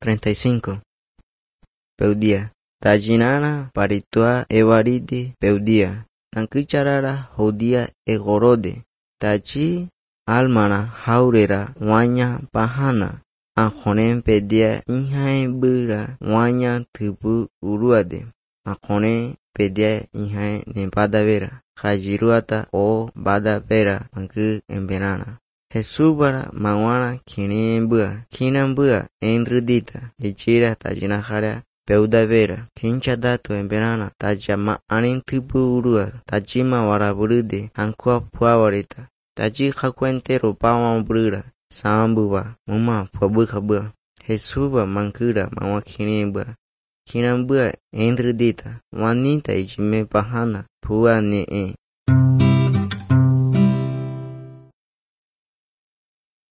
35. Peudia. Tajinana paritua evaridi peudia. Nankicharara jodia egorode. Tachi almana haurera wanya pahana. Anjonen pedia inhae bura wanya tupu uruade. Anjonen pedia inhae nempada vera. Jajiruata o bada vera anku emberana. Jesús bara mawana kinembua. Kinambua enrudita. Lichira tajinajara peuda vera. Kincha dato emberana. Tajama anin tupu urua. Tajima waraburude. Ankua puawarita. Taji jacuente ropawa brura. Sambuba. Muma puabuka. Jesús ba mankura mawa kinembua. Kinambua enrudita. Wanita ichime pahana. Pua ne